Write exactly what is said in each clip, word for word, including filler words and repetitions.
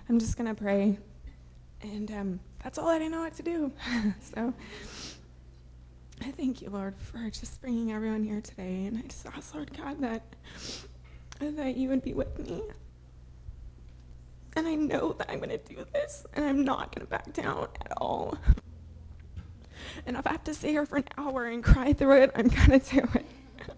I'm just going to pray. And um, that's all I didn't know what to do. So I thank you, Lord, for just bringing everyone here today. And I just ask, Lord God, that, that you would be with me. And I know that I'm going to do this, and I'm not going to back down at all. And if I have to stay here for an hour and cry through it, I'm going to do it.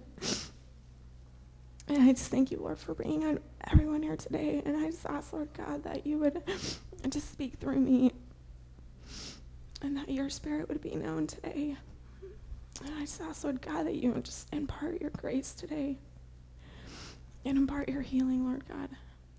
And I just thank you, Lord, for bringing everyone here today. And I just ask, Lord God, that you would just speak through me and that your spirit would be known today. And I just ask, Lord God, that you would just impart your grace today and impart your healing, Lord God.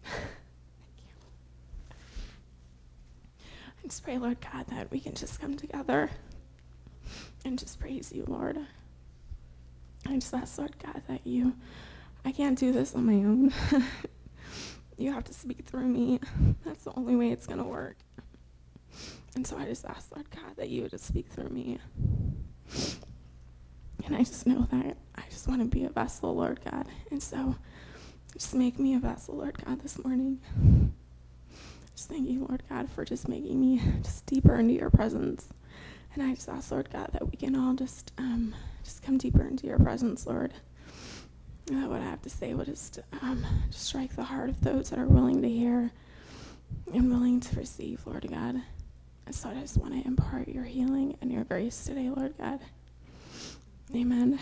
I just pray, Lord God, that we can just come together and just praise you, Lord. I just ask, Lord God, that you, I can't do this on my own. You have to speak through me. That's the only way it's going to work. And so I just ask, Lord God, that you would just speak through me. And I just know that I just want to be a vessel, Lord God. And so just make me a vessel, Lord God, this morning. Just thank you, Lord God, for just making me just deeper into your presence. And I just ask, Lord God, that we can all just um, just come deeper into your presence, Lord. And that what I have to say will just, um, just strike the heart of those that are willing to hear and willing to receive, Lord God. And so I just want to impart your healing and your grace today, Lord God. Amen.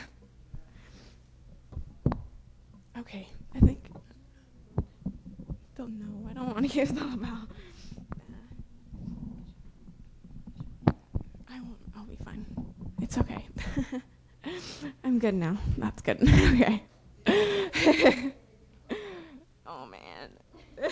Okay, I think they'll know. I don't want to give them about. I won't. I'll be fine. It's okay. I'm good now. That's good. Okay. Oh man.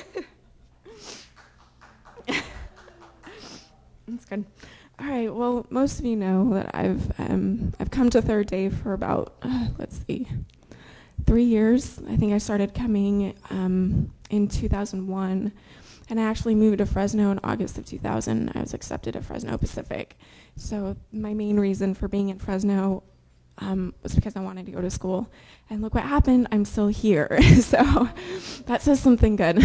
That's good. All right. Well, most of you know that I've um, I've come to Third Day for about uh, let's see, three years. I think I started coming um, in two thousand one, and I actually moved to Fresno in August of two thousand. I was accepted at Fresno Pacific. So my main reason for being in Fresno um, was because I wanted to go to school. And look what happened. I'm still here. So that says something good.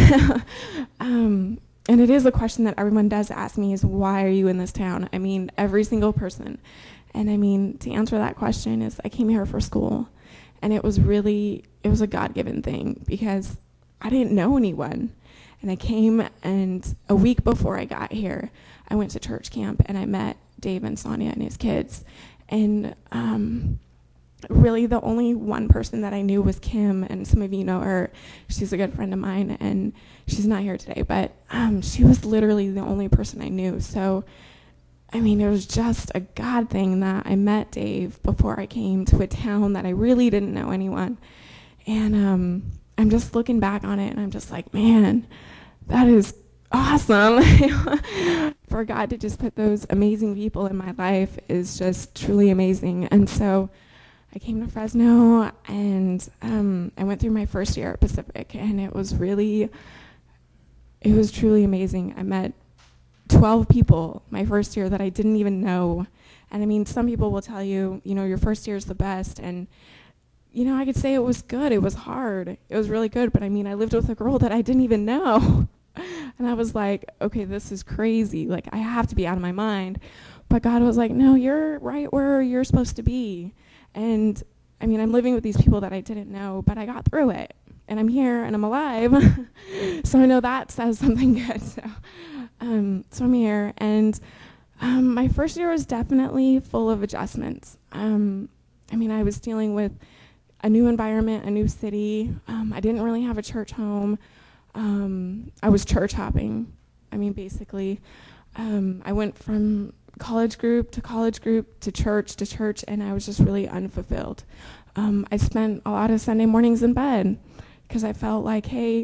um, And it is a question that everyone does ask me is, why are you in this town? I mean, every single person. And I mean, to answer that question is I came here for school. And it was really, it was a God-given thing because I didn't know anyone. And I came, and a week before I got here, I went to church camp and I met Dave and Sonia and his kids. And um, really the only one person that I knew was Kim, and some of you know her. She's a good friend of mine, and she's not here today, but um, she was literally the only person I knew. So, I mean, it was just a God thing that I met Dave before I came to a town that I really didn't know anyone. And um, I'm just looking back on it, and I'm just like, man, that is awesome. For God to just put those amazing people in my life is just truly amazing. And so I came to Fresno, and um, I went through my first year at Pacific, and it was really, it was truly amazing. I met twelve people my first year that I didn't even know. And I mean, some people will tell you, you know, your first year is the best. And, you know, I could say it was good. It was hard. It was really good. But I mean, I lived with a girl that I didn't even know. And I was like, okay, this is crazy. Like, I have to be out of my mind. But God was like, no, you're right where you're supposed to be. And I mean, I'm living with these people that I didn't know, but I got through it. And I'm here, and I'm alive. So I know that says something good. So, um, so I'm here. And um, my first year was definitely full of adjustments. Um, I mean, I was dealing with a new environment, a new city. Um, I didn't really have a church home. Um, I was church hopping. I mean, basically, um, I went from college group to college group to church to church, and I was just really unfulfilled. Um, I spent a lot of Sunday mornings in bed because I felt like, hey,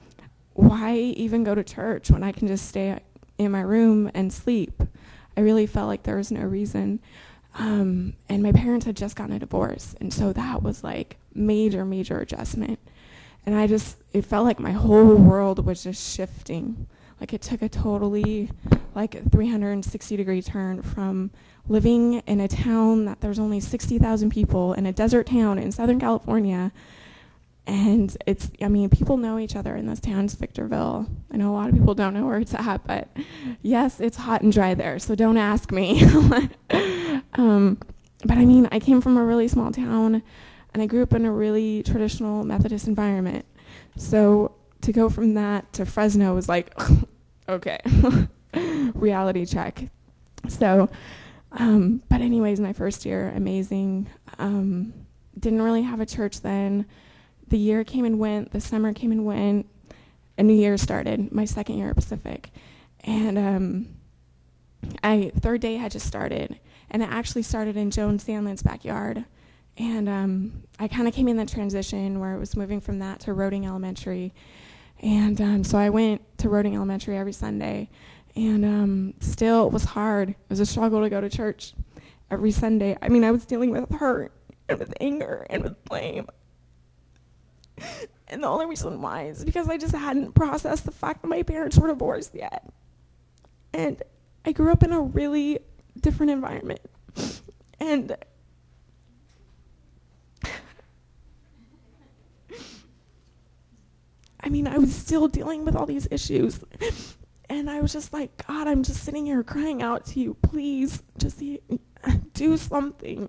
why even go to church when I can just stay in my room and sleep? I really felt like there was no reason. Um, and my parents had just gotten a divorce, and so that was like major, major adjustment. And I just, it felt like my whole world was just shifting. Like it took a totally like three hundred sixty degree turn from living in a town that there's only sixty thousand people in a desert town in Southern California And it's, I mean, people know each other in this town, it's Victorville. I know a lot of people don't know where it's at, but yes, it's hot and dry there, so don't ask me. um, but I mean, I came from a really small town, and I grew up in a really traditional Methodist environment. So to go from that to Fresno was like, okay, reality check. So, um, but anyways, my first year, amazing. Um, didn't really have a church then. The year came and went, the summer came and went, a new year started, my second year at Pacific. And um, I third day had just started, and it actually started in Joan Sandlin's backyard. And um, I kind of came in the transition where it was moving from that to Roding Elementary. And um, so I went to Roding Elementary every Sunday, and um, still it was hard. It was a struggle to go to church every Sunday. I mean, I was dealing with hurt and with anger and with blame. And the only reason why is because I just hadn't processed the fact that my parents were divorced yet. And I grew up in a really different environment. And I mean, I was still dealing with all these issues. And I was just like, God, I'm just sitting here crying out to you. Please, just do something.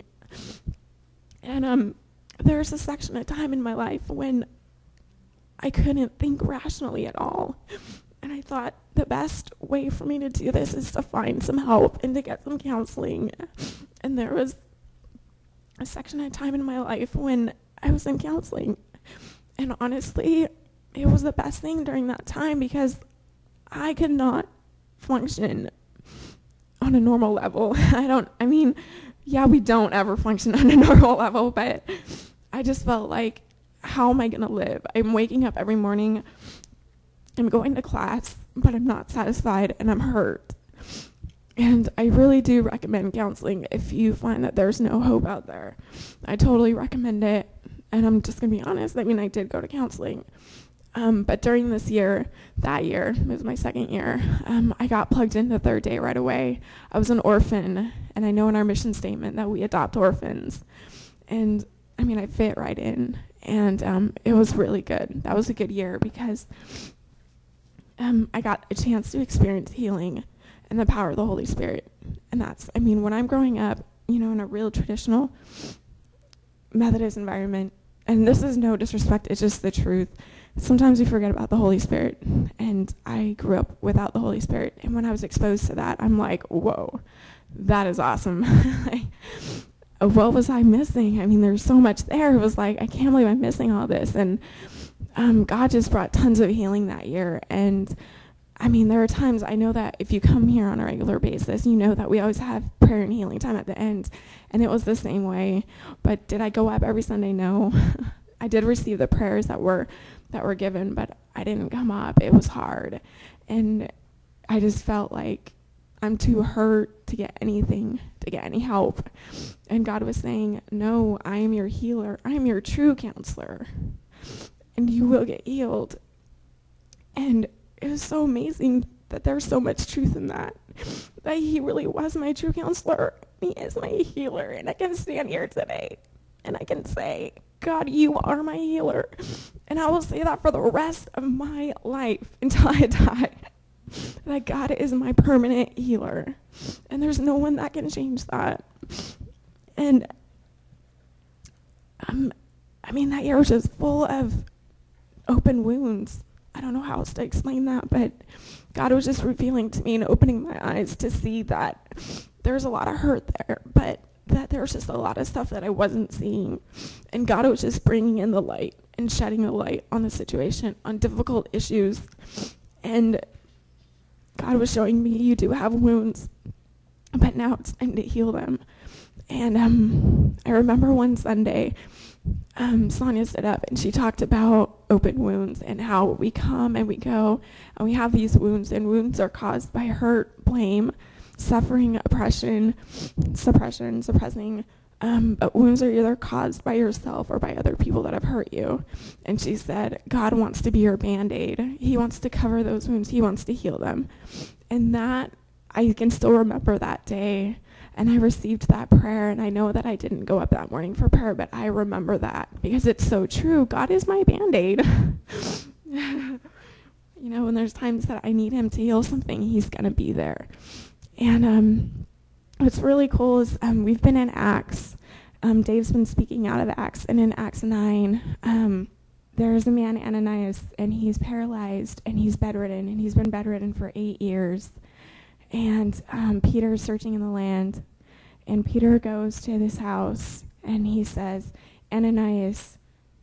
And um. There's a section of time in my life when I couldn't think rationally at all. And I thought the best way for me to do this is to find some help and to get some counseling. And there was a section of time in my life when I was in counseling. And honestly, it was the best thing during that time because I could not function on a normal level. I don't, I mean, yeah, we don't ever function on a normal level, but I just felt like, how am I going to live? I'm waking up every morning, I'm going to class, but I'm not satisfied and I'm hurt. And I really do recommend counseling if you find that there's no hope out there. I totally recommend it. And I'm just going to be honest, I mean, I did go to counseling. Um, but during this year, that year, it was my second year, um, I got plugged into Third Day right away. I was an orphan, and I know in our mission statement that we adopt orphans. And, I mean, I fit right in, and um, it was really good. That was a good year because um, I got a chance to experience healing and the power of the Holy Spirit. And that's, I mean, when I'm growing up, you know, in a real traditional Methodist environment, and this is no disrespect, it's just the truth. Sometimes we forget about the Holy Spirit, and I grew up without the Holy Spirit, and when I was exposed to that, I'm like, whoa, that is awesome. Like, what was I missing? I mean, there's so much there. It was like, I can't believe I'm missing all this, and um, God just brought tons of healing that year, and I mean, there are times I know that if you come here on a regular basis, you know that we always have prayer and healing time at the end, and it was the same way, but did I go up every Sunday? No. I did receive the prayers that were that were given, but I didn't come up. It was hard. And I just felt like I'm too hurt to get anything, to get any help. And God was saying, no, I am your healer. I am your true counselor. And you will get healed. And it was so amazing that there's so much truth in that. That he really was my true counselor. He is my healer. And I can stand here today and I can say, God, you are my healer. And I will say that for the rest of my life until I die. That God is my permanent healer. And there's no one that can change that. And um, I mean, that year was just full of open wounds. I don't know how else to explain that, but God was just revealing to me and opening my eyes to see that there's a lot of hurt there, but that there was just a lot of stuff that I wasn't seeing. And God was just bringing in the light and shedding the light on the situation, on difficult issues. And God was showing me, you do have wounds, but now it's time to heal them. And um, I remember one Sunday, um, Sonia stood up and she talked about open wounds and how we come and we go and we have these wounds, and wounds are caused by hurt, blame, suffering, oppression, suppression, suppressing. Um, but wounds are either caused by yourself or by other people that have hurt you. And she said, God wants to be your Band-Aid. He wants to cover those wounds. He wants to heal them. And that, I can still remember that day And I received that prayer, and I know that I didn't go up that morning for prayer, but I remember that because it's so true. God is my Band-Aid. You know, when there's times that I need him to heal something, he's going to be there. And um, what's really cool is um, we've been in Acts. Um, Dave's been speaking out of Acts, and in Acts nine, um, there's a man, Ananias, and he's paralyzed, and he's bedridden, and he's been bedridden for eight years. And um, Peter's searching in the land, and Peter goes to this house, and he says, Ananias,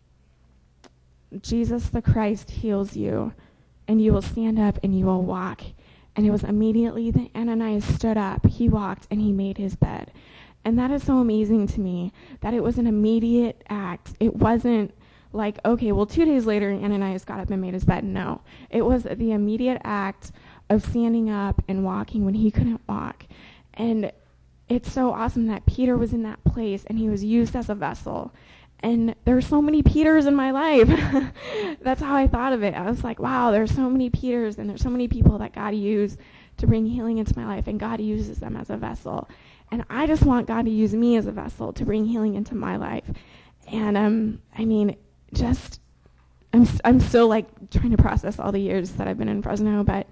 Jesus the Christ heals you, and you will stand up and you will walk. And it was immediately that Ananias stood up, he walked, and he made his bed. And that is so amazing to me, that it was an immediate act. It wasn't like, okay, well, two days later, Ananias got up and made his bed. No, it was the immediate act of standing up and walking when he couldn't walk. And it's so awesome that Peter was in that place and he was used as a vessel. And there are so many Peters in my life. That's how I thought of it. I was like, wow, there's so many Peters, and there's so many people that God used to bring healing into my life, and God uses them as a vessel. And I just want God to use me as a vessel to bring healing into my life. And um, I mean, just I'm I'm still like trying to process all the years that I've been in Fresno, but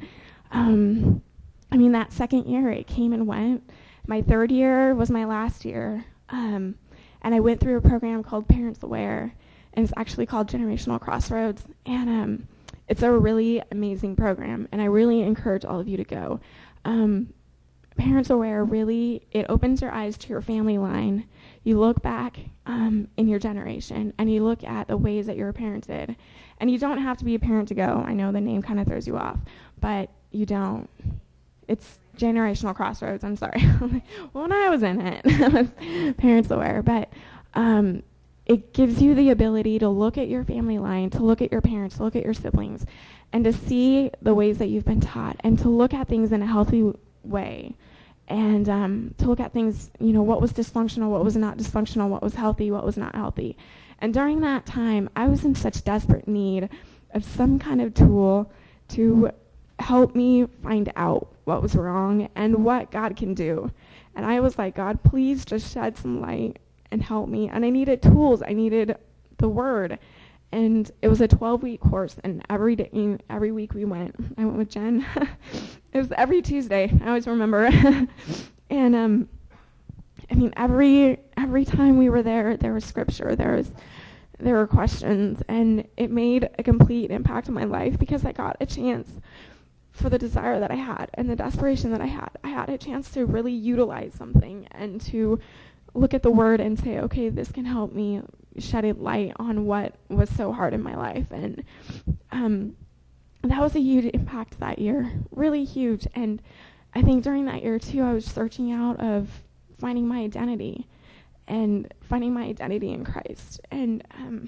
um, I mean, that second year it came and went. My third year was my last year, um, and I went through a program called Parents Aware, and it's actually called Generational Crossroads, and um, it's a really amazing program, and I really encourage all of you to go. Um, Parents Aware really, it opens your eyes to your family line. You look back um, in your generation, and you look at the ways that you were parented. And you don't have to be a parent to go. I know the name kind of throws you off, but you don't. It's Generational Crossroads, I'm sorry. Well, when I was in it, it was Parents Aware. But um, it gives you the ability to look at your family line, to look at your parents, to look at your siblings, and to see the ways that you've been taught, and to look at things in a healthy way. And um, to look at things, you know, what was dysfunctional, what was not dysfunctional, what was healthy, what was not healthy. And during that time, I was in such desperate need of some kind of tool to help me find out what was wrong and what God can do. And I was like, God, please just shed some light and help me. And I needed tools. I needed the word. And it was a twelve-week course, and every day, every week we went. I went with Jen. It was every Tuesday. I always remember. And um, I mean, every every time we were there, there was scripture. There was there were questions, and it made a complete impact on my life because I got a chance for the desire that I had and the desperation that I had. I had a chance to really utilize something and to look at the word and say, okay, this can help me shed a light on what was so hard in my life. And um, that was a huge impact that year, really huge. And I think during that year, too, I was searching out of finding my identity and finding my identity in Christ. And um,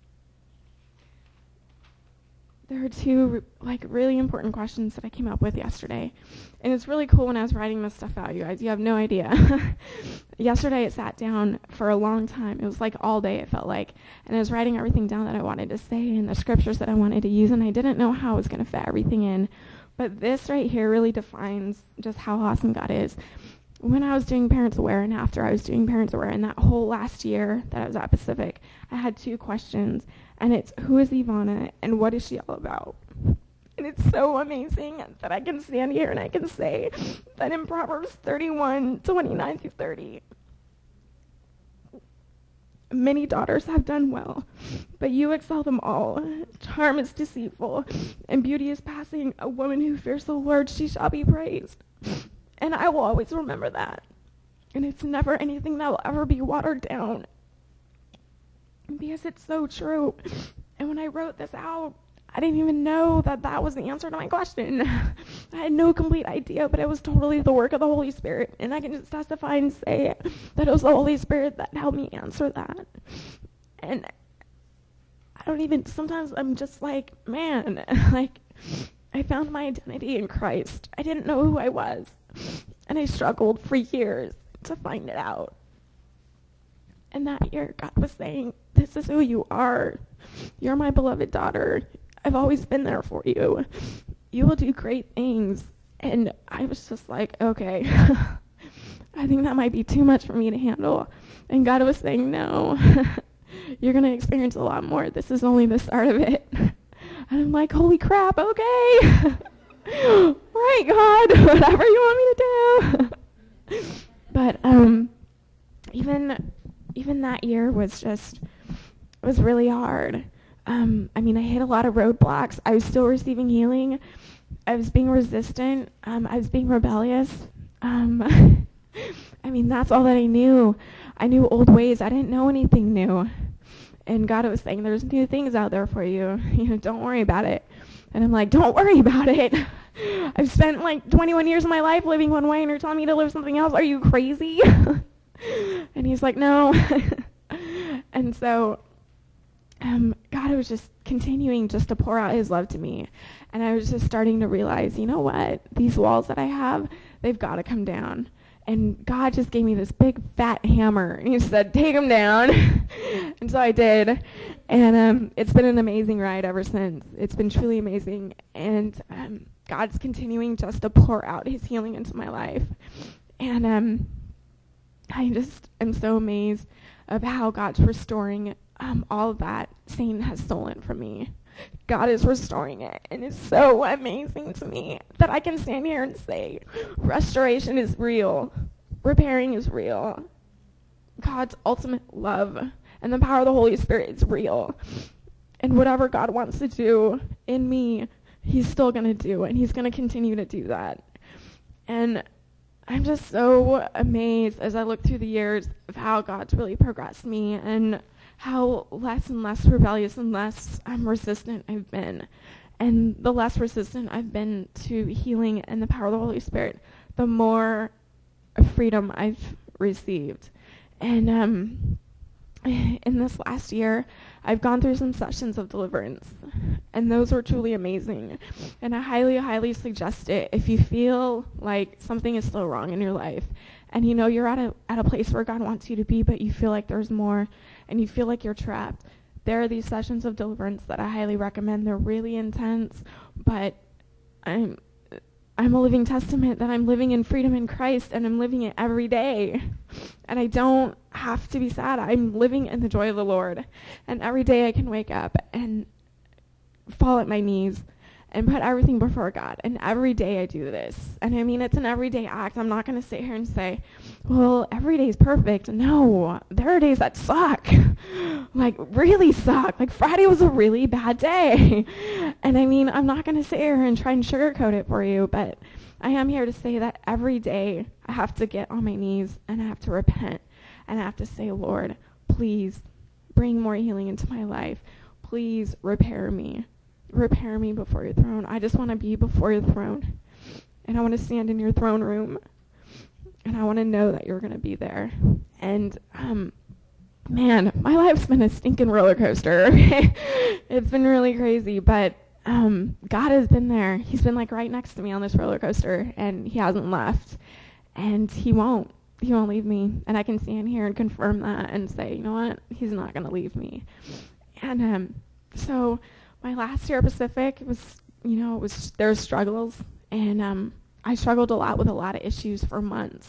there are two like really important questions that I came up with yesterday. And it's really cool when I was writing this stuff out, you guys. You have no idea. Yesterday I sat down for a long time. It was like all day, it felt like. And I was writing everything down that I wanted to say and the scriptures that I wanted to use. And I didn't know how I was going to fit everything in. But this right here really defines just how awesome God is. When I was doing Parents Aware and after I was doing Parents Aware, and that whole last year that I was at Pacific, I had two questions. And it's, who is Ivana and what is she all about? And it's so amazing that I can stand here and I can say that in Proverbs thirty-one, twenty-nine through thirty, many daughters have done well, but you excel them all. Charm is deceitful, and beauty is passing. A woman who fears the Lord, she shall be praised. And I will always remember that. And it's never anything that will ever be watered down, because it's so true. And when I wrote this out, I didn't even know that that was the answer to my question. I had no complete idea, but it was totally the work of the Holy Spirit. And I can just testify and say that it was the Holy Spirit that helped me answer that. And I don't even, sometimes I'm just like, man, like, I found my identity in Christ. I didn't know who I was. And I struggled for years to find it out. And that year, God was saying, this is who you are. You're my beloved daughter. I've always been there for you. You will do great things. And I was just like, okay. I think that might be too much for me to handle. And God was saying, no, you're going to experience a lot more. This is only the start of it. And I'm like, holy crap, okay. Right, God, whatever you want me to do. But um, even even that year was just, it was really hard. Um, I mean, I hit a lot of roadblocks. I was still receiving healing. I was being resistant. Um, I was being rebellious. Um, I mean, that's all that I knew. I knew old ways. I didn't know anything new. And God was saying, there's new things out there for you. You know, don't worry about it. And I'm like, don't worry about it. I've spent like twenty-one years of my life living one way, and you're telling me to live something else? Are you crazy? And he's like, no. And so um, God was just continuing just to pour out his love to me. And I was just starting to realize, you know what? These walls that I have, they've got to come down. And God just gave me this big fat hammer, and he said, take them down. And so I did. And um, it's been an amazing ride ever since. It's been truly amazing. And um, God's continuing just to pour out his healing into my life. And um, I just am so amazed of how God's restoring um, all of that Satan has stolen from me. God is restoring it, and it's so amazing to me that I can stand here and say restoration is real, repairing is real. God's ultimate love and the power of the Holy Spirit is real, and whatever God wants to do in me, he's still going to do, and he's going to continue to do that. And I'm just so amazed as I look through the years of how God's really progressed me, and how less and less rebellious and less um, resistant I've been. And the less resistant I've been to healing and the power of the Holy Spirit, the more freedom I've received. And um, in this last year, I've gone through some sessions of deliverance, and those were truly amazing. And I highly, highly suggest it if you feel like something is still wrong in your life, and you know you're at a at a place where God wants you to be, but you feel like there's more, and you feel like you're trapped. There are these sessions of deliverance that I highly recommend. They're really intense, but I'm I'm a living testament that I'm living in freedom in Christ, and I'm living it every day. And I don't have to be sad. I'm living in the joy of the Lord. And every day I can wake up and fall at my knees and put everything before God. And every day I do this. And I mean, it's an everyday act. I'm not going to sit here and say, well, every day is perfect. No, there are days that suck. Like, really suck. Like, Friday was a really bad day. And I mean, I'm not going to sit here and try and sugarcoat it for you, but I am here to say that every day I have to get on my knees and I have to repent. And I have to say, Lord, please bring more healing into my life. Please repair me. Repair me before your throne. I just want to be before your throne. And I want to stand in your throne room. And I want to know that you're going to be there. And, um, man, my life's been a stinking roller coaster. It's been really crazy. But um, God has been there. He's been, like, right next to me on this roller coaster. And he hasn't left. And he won't. He won't leave me. And I can stand here and confirm that and say, you know what? He's not going to leave me. And um, so my last year at Pacific was, you know, it was there were struggles, and um, I struggled a lot with a lot of issues for months.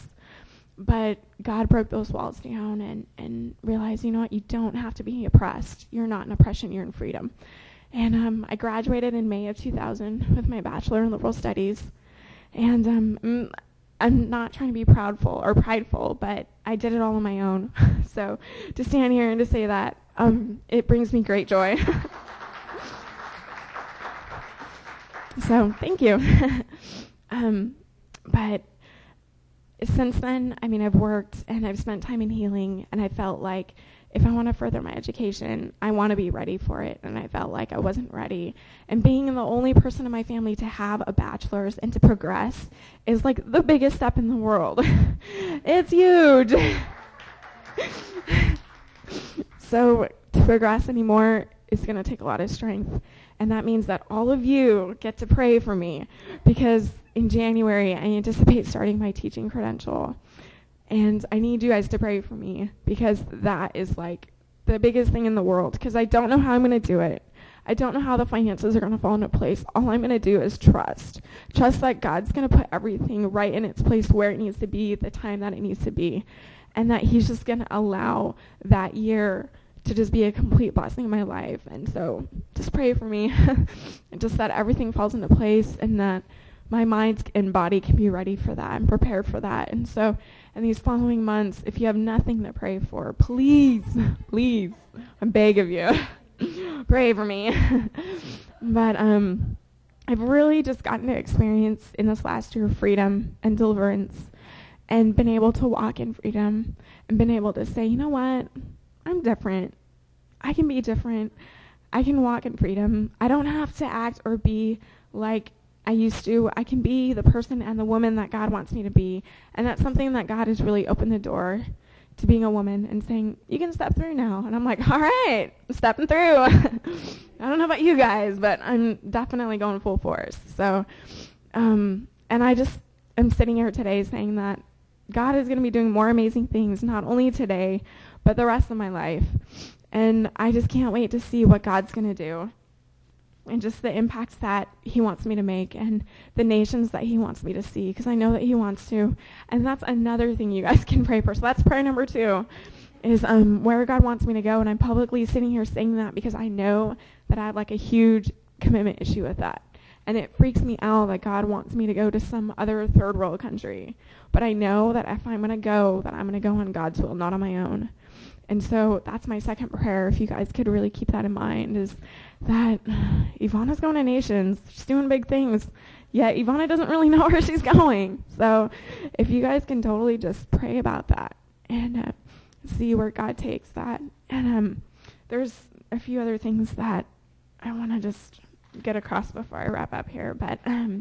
But God broke those walls down and, and realized, you know what, you don't have to be oppressed. You're not in oppression, you're in freedom. And um, I graduated in May of two thousand with my Bachelor in Liberal Studies. And um, I'm not trying to be proudful or prideful, but I did it all on my own. So to stand here and to say that, um, it brings me great joy. So thank you. um, but since then, I mean, I've worked and I've spent time in healing, and I felt like if I want to further my education, I want to be ready for it, and I felt like I wasn't ready. And being the only person in my family to have a bachelor's and to progress is like the biggest step in the world. It's huge. So to progress anymore is going to take a lot of strength. And that means that all of you get to pray for me, because in January I anticipate starting my teaching credential. And I need you guys to pray for me, because that is like the biggest thing in the world, because I don't know how I'm going to do it. I don't know how the finances are going to fall into place. All I'm going to do is trust. Trust that God's going to put everything right in its place where it needs to be, the time that it needs to be, and that he's just going to allow that year to just be a complete blessing in my life. And so just pray for me and just that everything falls into place and that my mind and body can be ready for that and prepared for that. And so in these following months, if you have nothing to pray for, please, please, I beg of you, pray for me. But um, I've really just gotten to experience in this last year freedom and deliverance and been able to walk in freedom and been able to say, you know what, I'm different. I can be different. I can walk in freedom. I don't have to act or be like I used to. I can be the person and the woman that God wants me to be. And that's something that God has really opened the door to being a woman and saying, you can step through now. And I'm like, all right, I'm stepping through. I don't know about you guys, but I'm definitely going full force. So, um, and I just am sitting here today saying that God is going to be doing more amazing things, not only today, but the rest of my life. And I just can't wait to see what God's going to do and just the impacts that he wants me to make and the nations that he wants me to see, because I know that he wants to. And that's another thing you guys can pray for. So that's prayer number two, is um, where God wants me to go. And I'm publicly sitting here saying that because I know that I have like a huge commitment issue with that. And it freaks me out that God wants me to go to some other third world country. But I know that if I'm going to go, that I'm going to go on God's will, not on my own. And so that's my second prayer, if you guys could really keep that in mind, is that Ivana's going to nations. She's doing big things, yet Ivana doesn't really know where she's going. So if you guys can totally just pray about that and uh, see where God takes that. And um, there's a few other things that I want to just get across before I wrap up here. But um,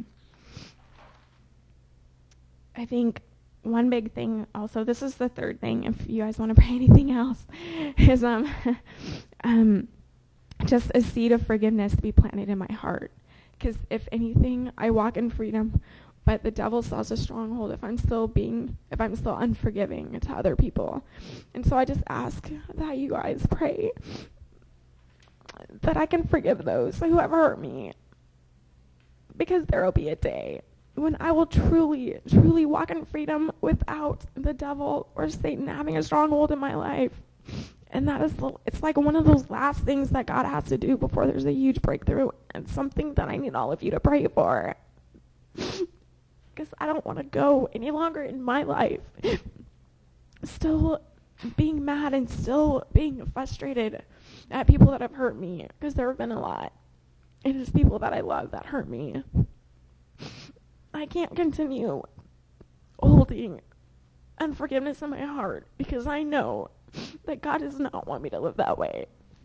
I think one big thing also, this is the third thing, if you guys want to pray anything else, is um, um, just a seed of forgiveness to be planted in my heart. Because if anything, I walk in freedom, but the devil still has a stronghold if I'm still being, if I'm still unforgiving to other people. And so I just ask that you guys pray that I can forgive those who have hurt me. Because there will be a day when I will truly, truly walk in freedom without the devil or Satan having a stronghold in my life. And that is, the, it's like one of those last things that God has to do before there's a huge breakthrough. And something that I need all of you to pray for. Because I don't want to go any longer in my life still being mad and still being frustrated at people that have hurt me. Because there have been a lot. And it's people that I love that hurt me. I can't continue holding unforgiveness in my heart because I know that God does not want me to live that way.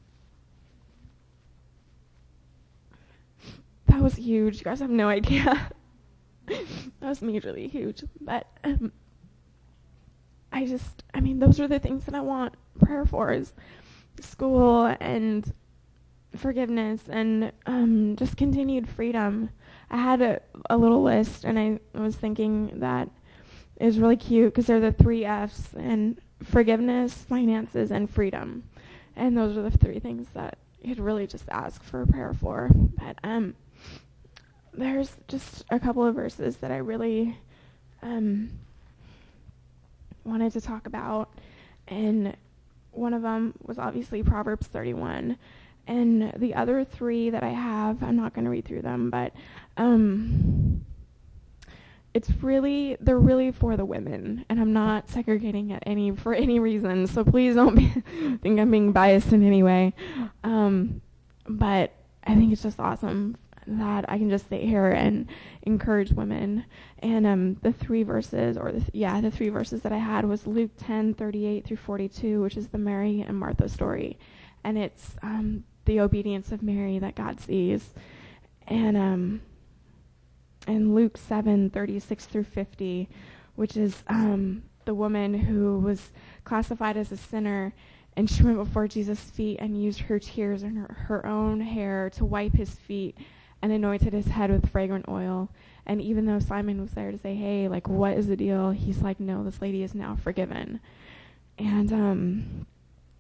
That was huge. You guys have no idea. That was majorly huge. But um, I just, I mean, those are the things that I want prayer for, is school and forgiveness and um, just continued freedom. I had a, a little list, and I was thinking that it was really cute because they're the three F's, and forgiveness, finances, and freedom. And those are the three things that you'd really just ask for a prayer for. But um, there's just a couple of verses that I really um, wanted to talk about, and one of them was obviously Proverbs thirty-one. And the other three that I have, I'm not going to read through them, but um, it's really, they're really for the women, and I'm not segregating at any, for any reason, so please don't be, think I'm being biased in any way. Um, but I think it's just awesome that I can just sit here and encourage women. And um, the three verses, or the th- yeah, the three verses that I had was Luke ten, thirty-eight through forty-two, which is the Mary and Martha story. And it's um, the obedience of Mary that God sees. And um, and Luke seven, thirty-six through fifty, which is um, the woman who was classified as a sinner, and she went before Jesus' feet and used her tears and her, her own hair to wipe his feet and anointed his head with fragrant oil. And even though Simon was there to say, hey, like, what is the deal? He's like, no, this lady is now forgiven. And um,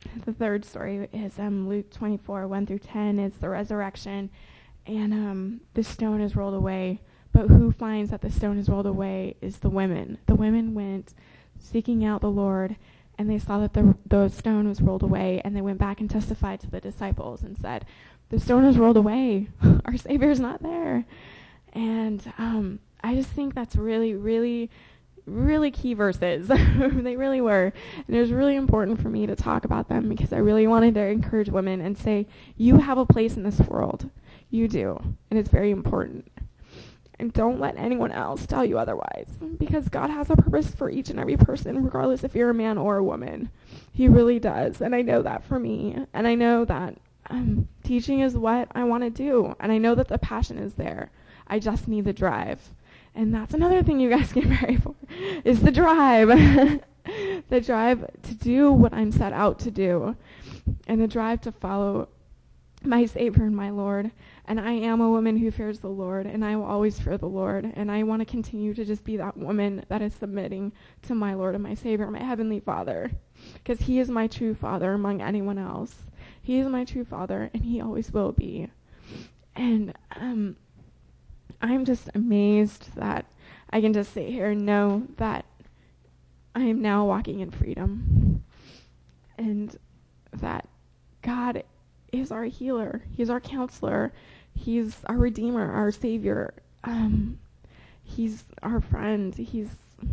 the third story is um, Luke twenty-four, one through ten. It's the resurrection, and um, the stone is rolled away. But who finds that the stone is rolled away is the women. The women went seeking out the Lord, and they saw that the, the stone was rolled away, and they went back and testified to the disciples and said, the stone is rolled away. Our Savior's not there. And um, I just think that's really, really, really key verses. They really were. And it was really important for me to talk about them because I really wanted to encourage women and say, you have a place in this world. You do. And it's very important. And don't let anyone else tell you otherwise, because God has a purpose for each and every person, regardless if you're a man or a woman. He really does. And I know that for me. And I know that um, teaching is what I want to do. And I know that the passion is there. I just need the drive. And that's another thing you guys can pray for, is the drive. The drive to do what I'm set out to do. And the drive to follow my Savior and my Lord. And I am a woman who fears the Lord, and I will always fear the Lord. And I want to continue to just be that woman that is submitting to my Lord and my Savior, my Heavenly Father, because He is my true Father among anyone else. He is my true Father, and He always will be. And um, I'm just amazed that I can just sit here and know that I am now walking in freedom, and that God is our healer. He's our counselor. He's our Redeemer, our Savior. Um, he's our friend. He's,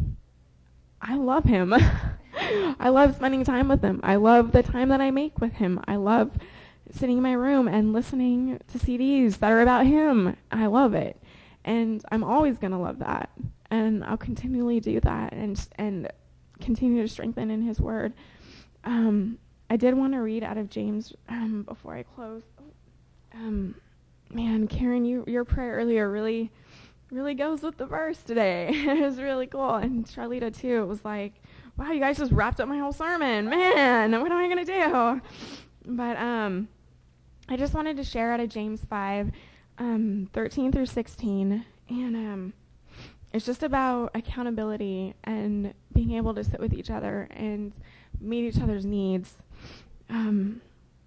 I love Him. I love spending time with Him. I love the time that I make with Him. I love sitting in my room and listening to C Ds that are about Him. I love it. And I'm always going to love that. And I'll continually do that and and continue to strengthen in His Word. Um, I did want to read out of James um, before I close. Um, man, Karen, you, your prayer earlier really, really goes with the verse today. It was really cool. And Charlita, too, it was like, wow, you guys just wrapped up my whole sermon. Man, what am I going to do? But um, I just wanted to share out of James five, um, thirteen through sixteen. And um, it's just about accountability and being able to sit with each other and meet each other's needs. Um,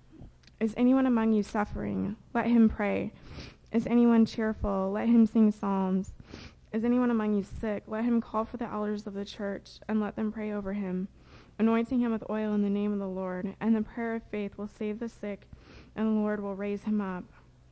is anyone among you suffering? Let him pray. Is anyone cheerful? Let him sing psalms. Is anyone among you sick? Let him call for the elders of the church and let them pray over him, anointing him with oil in the name of the Lord. And the prayer of faith will save the sick, and the Lord will raise him up.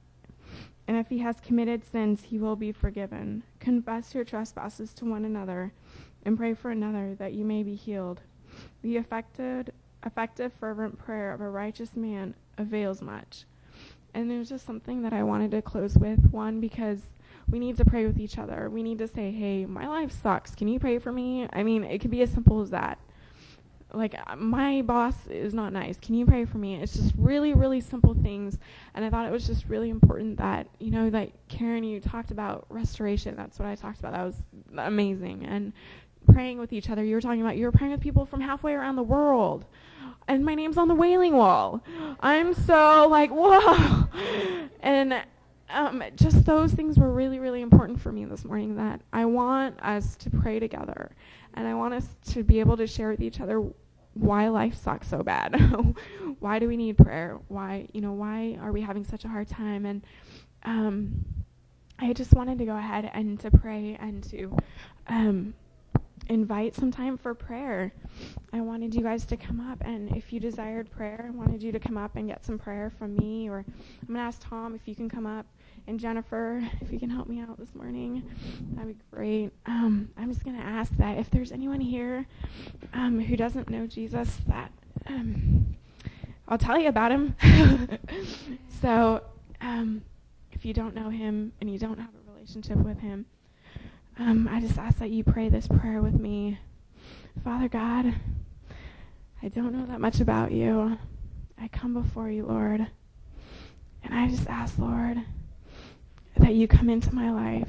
And if he has committed sins, he will be forgiven. Confess your trespasses to one another and pray for another that you may be healed. The effective, effective, fervent prayer of a righteous man avails much. And it was just something that I wanted to close with. One, because we need to pray with each other. We need to say, hey, my life sucks. Can you pray for me? I mean, it could be as simple as that. Like, my boss is not nice. Can you pray for me? It's just really, really simple things. And I thought it was just really important that, you know, that Karen, you talked about restoration. That's what I talked about. That was amazing. And praying with each other. You were talking about you were praying with people from halfway around the world. And my name's on the Wailing Wall. I'm so like, whoa. And um, just those things were really, really important for me this morning, that I want us to pray together. And I want us to be able to share with each other why life sucks so bad. Why do we need prayer? Why, you know, why are we having such a hard time? And um, I just wanted to go ahead and to pray and to um, invite some time for prayer. I wanted you guys to come up, and if you desired prayer, I wanted you to come up and get some prayer from me, or I'm going to ask Tom if you can come up, and Jennifer, if you can help me out this morning, that'd be great. Um, I'm just going to ask that if there's anyone here um, who doesn't know Jesus, that um, I'll tell you about him. So um, if you don't know him and you don't have a relationship with him, Um, I just ask that you pray this prayer with me. Father God, I don't know that much about you. I come before you, Lord, and I just ask, Lord, that you come into my life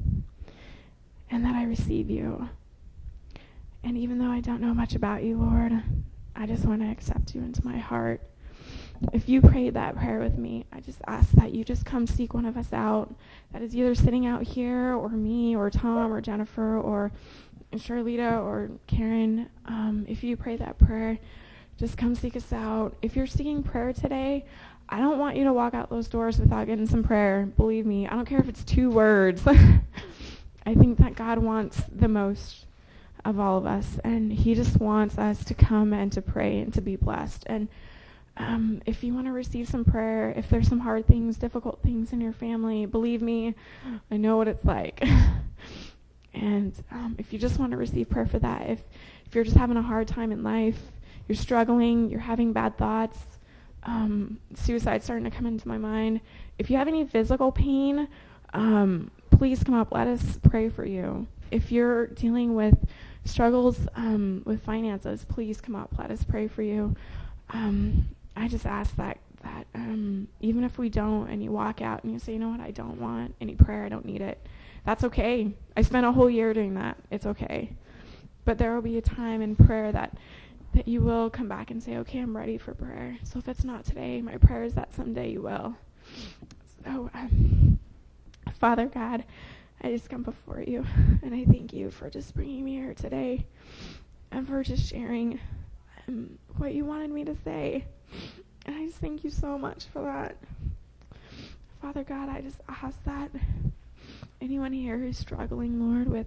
and that I receive you. And even though I don't know much about you, Lord, I just want to accept you into my heart. If you prayed that prayer with me, I just ask that you just come seek one of us out that is either sitting out here, or me, or Tom, or Jennifer, or Charlita, or Karen. Um, if you pray that prayer, just come seek us out. If you're seeking prayer today, I don't want you to walk out those doors without getting some prayer. Believe me, I don't care if it's two words. I think that God wants the most of all of us, and he just wants us to come and to pray and to be blessed. And um, if you want to receive some prayer, if there's some hard things, difficult things in your family, believe me, I know what it's like. And um, if you just want to receive prayer for that, if if you're just having a hard time in life, you're struggling, you're having bad thoughts, um, suicide's starting to come into my mind. If you have any physical pain, um, please come up. Let us pray for you. If you're dealing with struggles um, with finances, please come up. Let us pray for you. Um, I just ask that that um, even if we don't, and you walk out and you say, you know what, I don't want any prayer, I don't need it, that's okay. I spent a whole year doing that. It's okay. But there will be a time in prayer that that you will come back and say, okay, I'm ready for prayer. So if it's not today, my prayer is that someday you will. So, um, Father God, I just come before you, and I thank you for just bringing me here today and for just sharing um, what you wanted me to say. And I just thank you so much for that. Father God, I just ask that anyone here who's struggling, Lord, with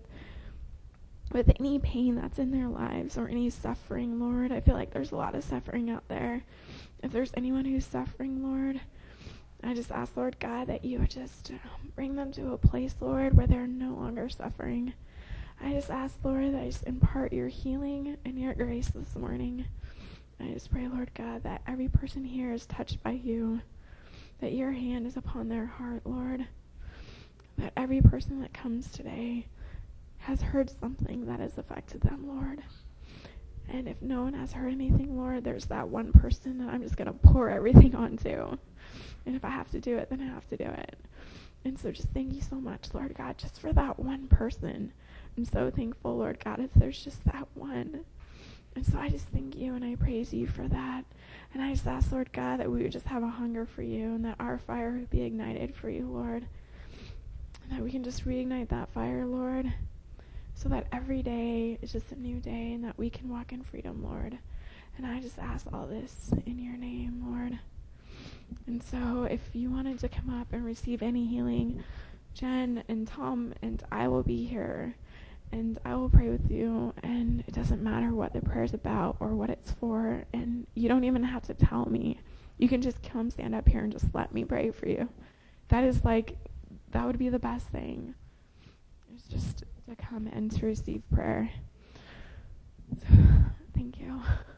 with any pain that's in their lives or any suffering, Lord, I feel like there's a lot of suffering out there. If there's anyone who's suffering, Lord, I just ask, Lord God, that you would just um, bring them to a place, Lord, where they're no longer suffering. I just ask, Lord, that I just impart your healing and your grace this morning. I just pray, Lord God, that every person here is touched by you, that your hand is upon their heart, Lord, that every person that comes today has heard something that has affected them, Lord. And if no one has heard anything, Lord, there's that one person that I'm just going to pour everything onto. And if I have to do it, then I have to do it. And so just thank you so much, Lord God, just for that one person. I'm so thankful, Lord God, if there's just that one. And so I just thank you and I praise you for that. And I just ask, Lord God, that we would just have a hunger for you and that our fire would be ignited for you, Lord. And that we can just reignite that fire, Lord, so that every day is just a new day and that we can walk in freedom, Lord. And I just ask all this in your name, Lord. And so if you wanted to come up and receive any healing, Jen and Tom and I will be here. And I will pray with you, and it doesn't matter what the prayer's about or what it's for, and you don't even have to tell me. You can just come stand up here and just let me pray for you. That is like, that would be the best thing. It's just to come and to receive prayer. So, thank you.